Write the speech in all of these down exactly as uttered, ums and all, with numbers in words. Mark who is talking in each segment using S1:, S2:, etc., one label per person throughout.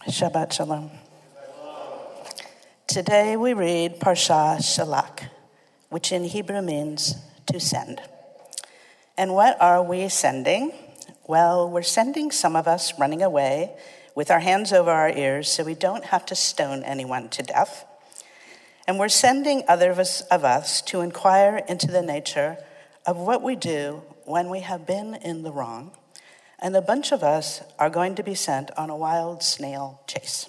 S1: Shabbat Shalom. Today we read Parsha Shalach, which in Hebrew means to send. And what are we sending? Well, we're sending some of us running away with our hands over our ears so we don't have to stone anyone to death. And we're sending other of us, of us to inquire into the nature of what we do when we have been in the wrong. And a bunch of us are going to be sent on a wild snail chase.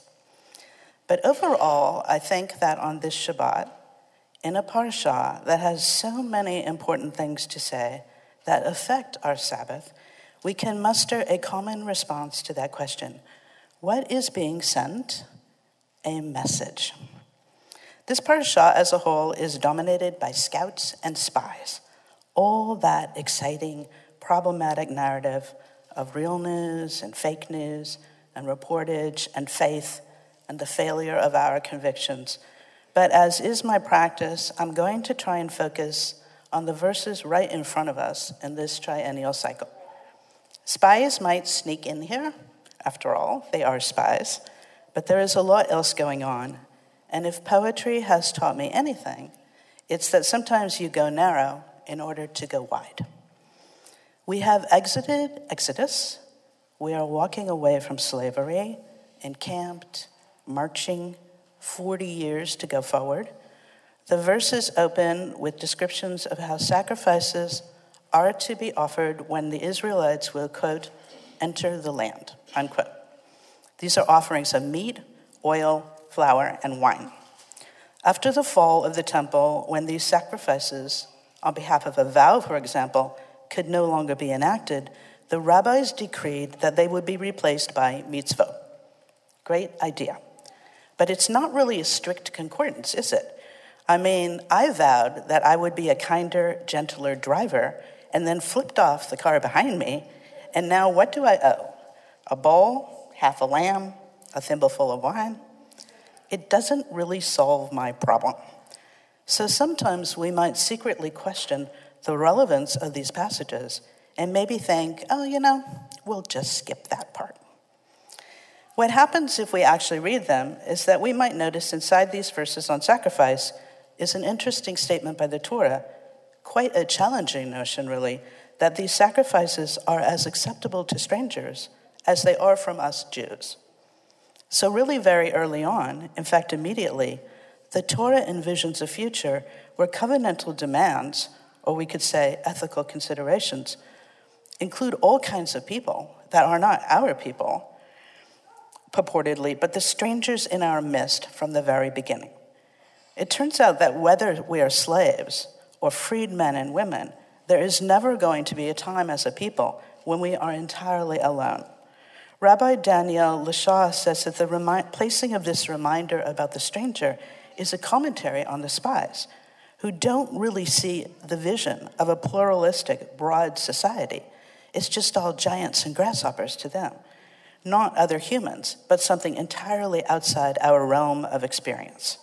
S1: But overall, I think that on this Shabbat, in a parsha that has so many important things to say that affect our Sabbath, we can muster a common response to that question. What is being sent? A message. This parsha as a whole is dominated by scouts and spies. All that exciting, problematic narrative of real news and fake news and reportage and faith and the failure of our convictions. But as is my practice, I'm going to try and focus on the verses right in front of us in this triennial cycle. Spies might sneak in here. After all, they are spies. But there is a lot else going on. And if poetry has taught me anything, it's that sometimes you go narrow in order to go wide. We have exited Exodus. We are walking away from slavery, encamped, marching, forty years to go forward. The verses open with descriptions of how sacrifices are to be offered when the Israelites will, quote, enter the land, unquote. These are offerings of meat, oil, flour, and wine. After the fall of the temple, when these sacrifices, on behalf of a vow, for example, could no longer be enacted, the rabbis decreed that they would be replaced by mitzvot. Great idea. But it's not really a strict concordance, is it? I mean, I vowed that I would be a kinder, gentler driver and then flipped off the car behind me, and now what do I owe? A bowl, half a lamb, a thimbleful of wine? It doesn't really solve my problem. So sometimes we might secretly question the relevance of these passages and maybe think, oh, you know, we'll just skip that part. What happens if we actually read them is that we might notice inside these verses on sacrifice is an interesting statement by the Torah, quite a challenging notion, really, that these sacrifices are as acceptable to strangers as they are from us Jews. So really very early on, in fact immediately, the Torah envisions a future where covenantal demands, or we could say ethical considerations, include all kinds of people that are not our people, purportedly, but the strangers in our midst from the very beginning. It turns out that whether we are slaves or freed men and women, there is never going to be a time as a people when we are entirely alone. Rabbi Daniel Lashaw says that the remi- placing of this reminder about the stranger is a commentary on the spies, who don't really see the vision of a pluralistic, broad society. It's just all giants and grasshoppers to them. Not other humans, but something entirely outside our realm of experience.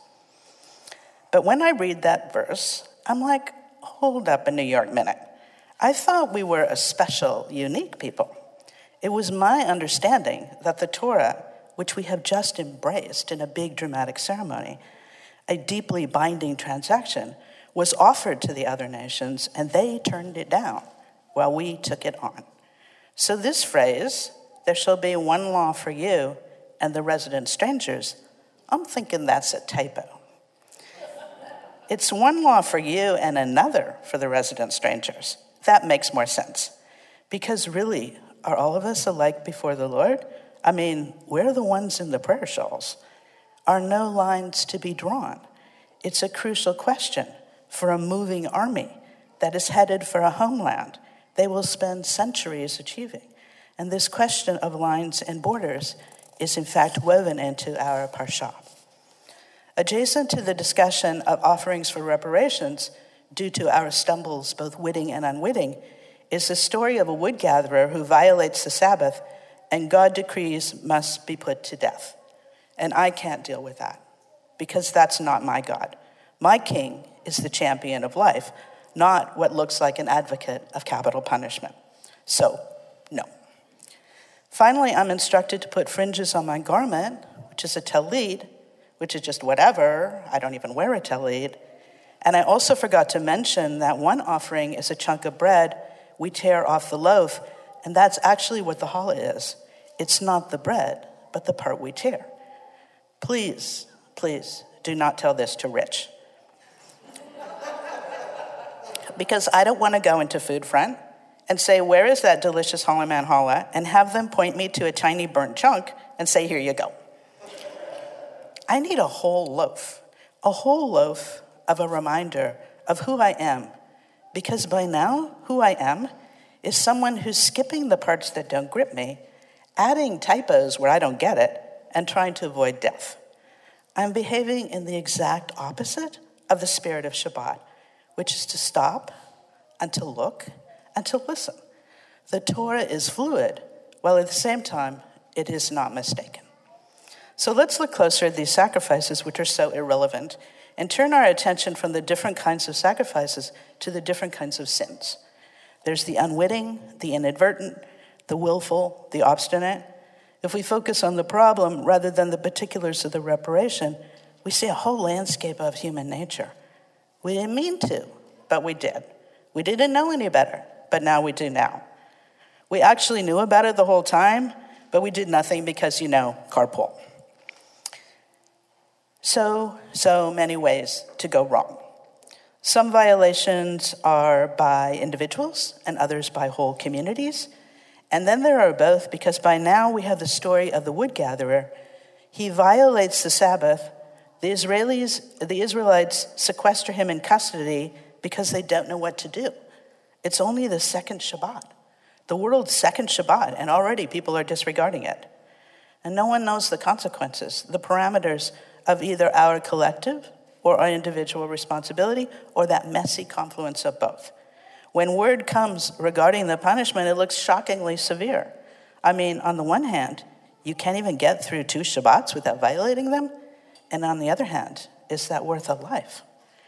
S1: But when I read that verse, I'm like, hold up a New York minute. I thought we were a special, unique people. It was my understanding that the Torah, which we have just embraced in a big dramatic ceremony, a deeply binding transaction, was offered to the other nations, and they turned it down while we took it on. So this phrase, there shall be one law for you and the resident strangers, I'm thinking that's a typo. It's one law for you and another for the resident strangers. That makes more sense. Because really, are all of us alike before the Lord? I mean, we're the ones in the prayer shawls. Are no lines to be drawn? It's a crucial question for a moving army that is headed for a homeland they will spend centuries achieving. And this question of lines and borders is in fact woven into our parsha. Adjacent to the discussion of offerings for reparations due to our stumbles, both witting and unwitting, is the story of a wood gatherer who violates the Sabbath and God decrees must be put to death. And I can't deal with that because that's not my God. My king is the champion of life, not what looks like an advocate of capital punishment. So, no. Finally, I'm instructed to put fringes on my garment, which is a tallit, which is just whatever. I don't even wear a tallit. And I also forgot to mention that one offering is a chunk of bread we tear off the loaf, and that's actually what the challah is. It's not the bread, but the part we tear. Please, please, do not tell this to Rich. Because I don't want to go into Food Front and say, where is that delicious challah man challah, and have them point me to a tiny burnt chunk and say, here you go. I need a whole loaf, a whole loaf of a reminder of who I am, because by now, who I am is someone who's skipping the parts that don't grip me, adding typos where I don't get it, and trying to avoid death. I'm behaving in the exact opposite of the spirit of Shabbat, which is to stop and to look and to listen. The Torah is fluid, while at the same time, it is not mistaken. So let's look closer at these sacrifices, which are so irrelevant, and turn our attention from the different kinds of sacrifices to the different kinds of sins. There's the unwitting, the inadvertent, the willful, the obstinate. If we focus on the problem rather than the particulars of the reparation, we see a whole landscape of human nature. We didn't mean to, but we did. We didn't know any better, but now we do now. We actually knew about it the whole time, but we did nothing because, you know, carpool. So, so many ways to go wrong. Some violations are by individuals and others by whole communities. And then there are both, because by now we have the story of the wood gatherer. He violates the Sabbath. The Israelis, the Israelites sequester him in custody because they don't know what to do. It's only the second Shabbat, the world's second Shabbat, and already people are disregarding it. And no one knows the consequences, the parameters of either our collective or our individual responsibility, or that messy confluence of both. When word comes regarding the punishment, it looks shockingly severe. I mean, on the one hand, you can't even get through two Shabbats without violating them. And on the other hand, is that worth a life?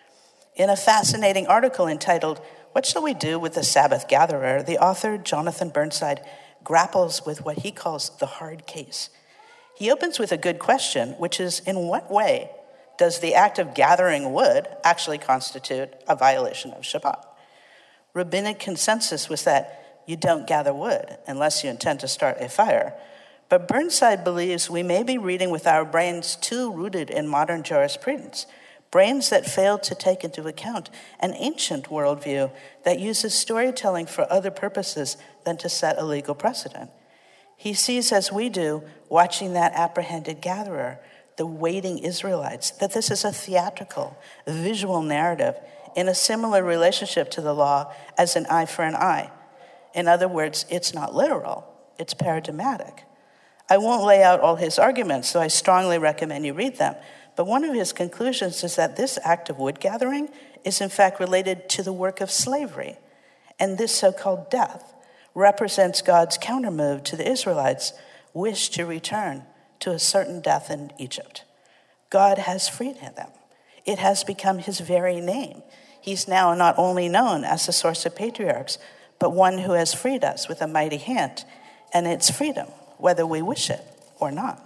S1: In a fascinating article entitled, "What Shall We Do with the Sabbath Gatherer?" the author, Jonathan Burnside, grapples with what he calls the hard case. He opens with a good question, which is, in what way does the act of gathering wood actually constitute a violation of Shabbat? Rabbinic consensus was that you don't gather wood unless you intend to start a fire. But Burnside believes we may be reading with our brains too rooted in modern jurisprudence, brains that fail to take into account an ancient worldview that uses storytelling for other purposes than to set a legal precedent. He sees, as we do, watching that apprehended gatherer, the waiting Israelites, that this is a theatrical, visual narrative in a similar relationship to the law as an eye for an eye. In other words, it's not literal, it's paradigmatic. I won't lay out all his arguments, so I strongly recommend you read them. But one of his conclusions is that this act of wood gathering is in fact related to the work of slavery. And this so-called death represents God's countermove to the Israelites' wish to return to a certain death in Egypt. God has freed them. It has become his very name. He's now not only known as the source of patriarchs, but one who has freed us with a mighty hand. And it's freedom, whether we wish it or not.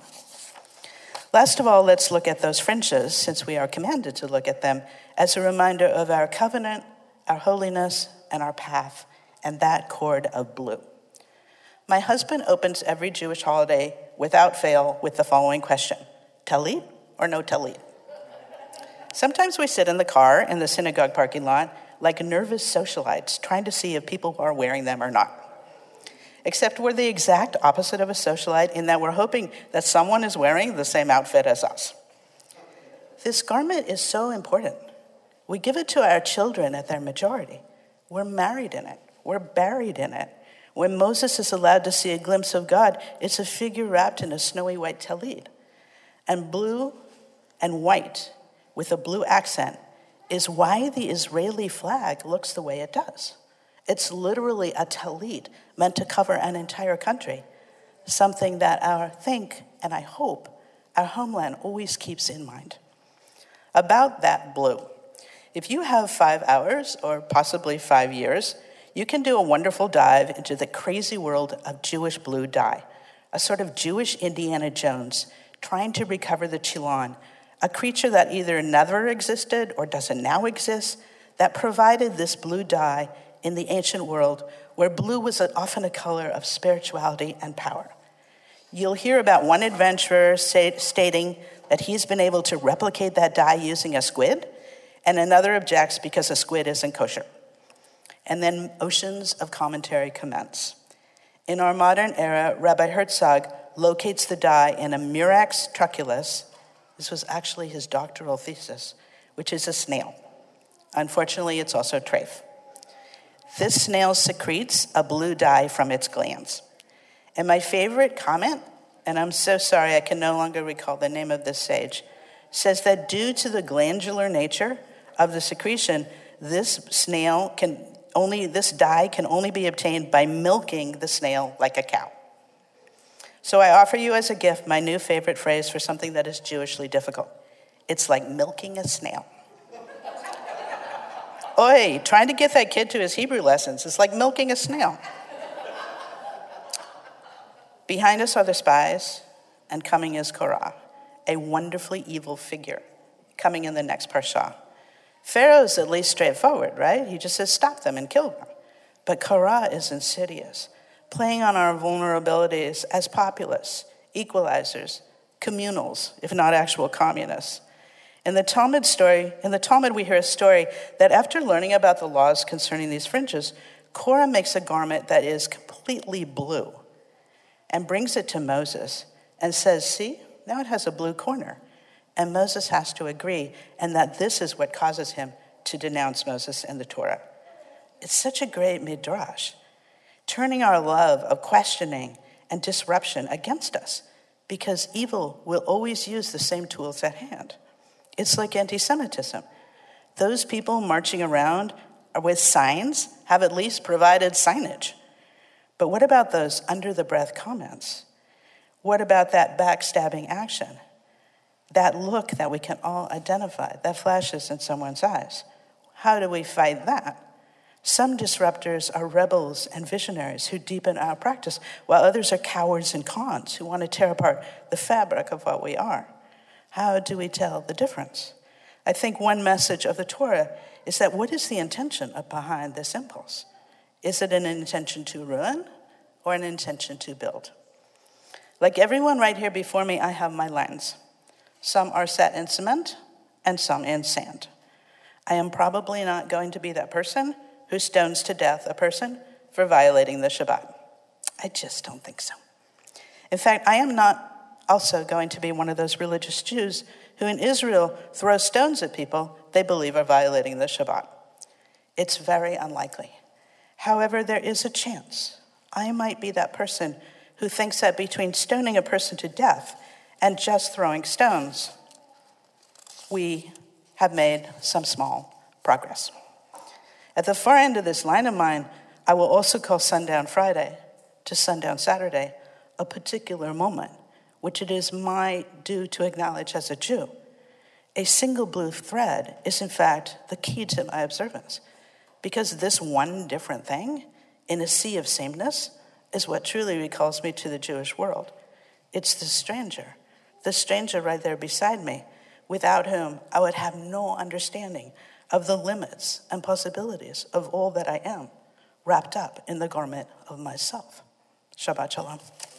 S1: Last of all, let's look at those fringes, since we are commanded to look at them, as a reminder of our covenant, our holiness, and our path, and that cord of blue. My husband opens every Jewish holiday without fail with the following question: Talit or no Talit? Sometimes we sit in the car in the synagogue parking lot like nervous socialites trying to see if people are wearing them or not. Except we're the exact opposite of a socialite in that we're hoping that someone is wearing the same outfit as us. This garment is so important. We give it to our children at their majority. We're married in it. We're buried in it. When Moses is allowed to see a glimpse of God, it's a figure wrapped in a snowy white tallit. And blue and white with a blue accent is why the Israeli flag looks the way it does. It's literally a tallit meant to cover an entire country, something that I think and I hope our homeland always keeps in mind. About that blue, if you have five hours or possibly five years, you can do a wonderful dive into the crazy world of Jewish blue dye, a sort of Jewish Indiana Jones trying to recover the Chilon, a creature that either never existed or doesn't now exist, that provided this blue dye in the ancient world where blue was often a color of spirituality and power. You'll hear about one adventurer say, stating that he's been able to replicate that dye using a squid, and another objects because a squid isn't kosher. And then oceans of commentary commence. In our modern era, Rabbi Herzog locates the dye in a Murex truculus. This was actually his doctoral thesis, which is a snail. Unfortunately, it's also treif. This snail secretes a blue dye from its glands. And my favorite comment, and I'm so sorry I can no longer recall the name of this sage, says that due to the glandular nature of the secretion, this snail can only, this dye can only be obtained by milking the snail like a cow. So I offer you as a gift my new favorite phrase for something that is Jewishly difficult. It's like milking a snail. Oi, trying to get that kid to his Hebrew lessons is like milking a snail. Behind us are the spies, and coming is Korah, a wonderfully evil figure, coming in the next parsha. Pharaoh's at least straightforward, right? He just says, stop them and kill them. But Korah is insidious, playing on our vulnerabilities as populists, equalizers, communals, if not actual communists. In the Talmud story, in the Talmud, we hear a story that after learning about the laws concerning these fringes, Korah makes a garment that is completely blue and brings it to Moses and says, see, now it has a blue corner. And Moses has to agree, and that this is what causes him to denounce Moses and the Torah. It's such a great midrash, turning our love of questioning and disruption against us, because evil will always use the same tools at hand. It's like anti-Semitism. Those people marching around with signs have at least provided signage. But what about those under-the-breath comments? What about that backstabbing action? That look that we can all identify, that flashes in someone's eyes. How do we fight that? Some disruptors are rebels and visionaries who deepen our practice, while others are cowards and cons who want to tear apart the fabric of what we are. How do we tell the difference? I think one message of the Torah is that what is the intention behind this impulse? Is it an intention to ruin or an intention to build? Like everyone right here before me, I have my lines. Some are set in cement and some in sand. I am probably not going to be that person who stones to death a person for violating the Shabbat. I just don't think so. In fact, I am not also going to be one of those religious Jews who in Israel throw stones at people they believe are violating the Shabbat. It's very unlikely. However, there is a chance I might be that person who thinks that between stoning a person to death and just throwing stones, we have made some small progress. At the far end of this line of mine, I will also call Sundown Friday to Sundown Saturday a particular moment, which it is my due to acknowledge as a Jew. A single blue thread is, in fact, the key to my observance, because this one different thing in a sea of sameness is what truly recalls me to the Jewish world. It's the stranger, the stranger right there beside me, without whom I would have no understanding of the limits and possibilities of all that I am, wrapped up in the garment of myself. Shabbat Shalom.